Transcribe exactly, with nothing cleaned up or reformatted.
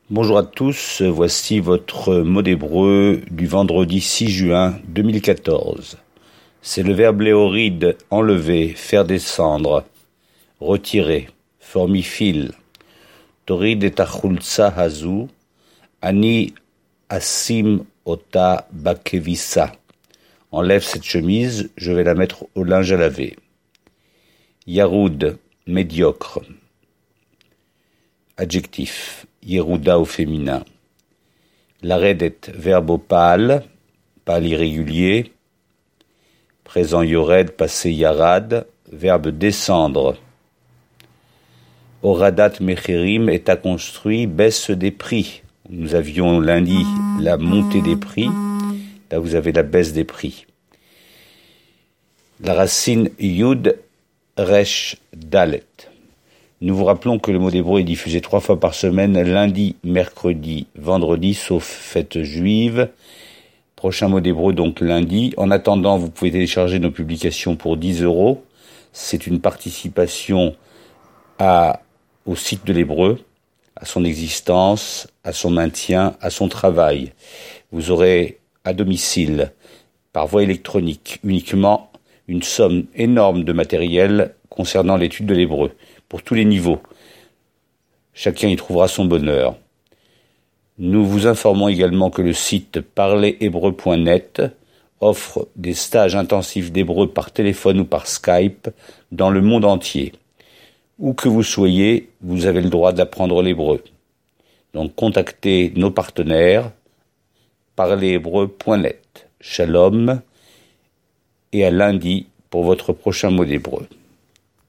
Bonjour à tous, voici votre mot d'hébreu du vendredi six juin deux mille quatorze. C'est le verbe léoride, enlever, faire descendre, retirer, formifile. Torid et achultsa hazu, ani asim ota bakevissa. Enlève cette chemise, je vais la mettre au linge à laver. Yaroud, médiocre. Adjectif, Yerouda au féminin. Laredet, verbe au pâle, pâle irrégulier. Présent yored, passé yarad, verbe descendre. Oradat mecherim est à construire, baisse des prix. Nous avions lundi la montée des prix, là vous avez la baisse des prix. La racine yud, resh, dalet. Nous vous rappelons que le mot d'hébreu est diffusé trois fois par semaine, lundi, mercredi, vendredi, sauf fête juive. Prochain mot d'hébreu donc lundi. En attendant, vous pouvez télécharger nos publications pour dix euros. C'est une participation à, au site de l'hébreu, à son existence, à son maintien, à son travail. Vous aurez à domicile, par voie électronique, uniquement une somme énorme de matériel concernant l'étude de l'hébreu, pour tous les niveaux. Chacun y trouvera son bonheur. Nous vous informons également que le site parler hébreu point net offre des stages intensifs d'hébreu par téléphone ou par Skype dans le monde entier. Où que vous soyez, vous avez le droit d'apprendre l'hébreu. Donc contactez nos partenaires, parler hébreu point net. Shalom et à lundi pour votre prochain mot d'hébreu.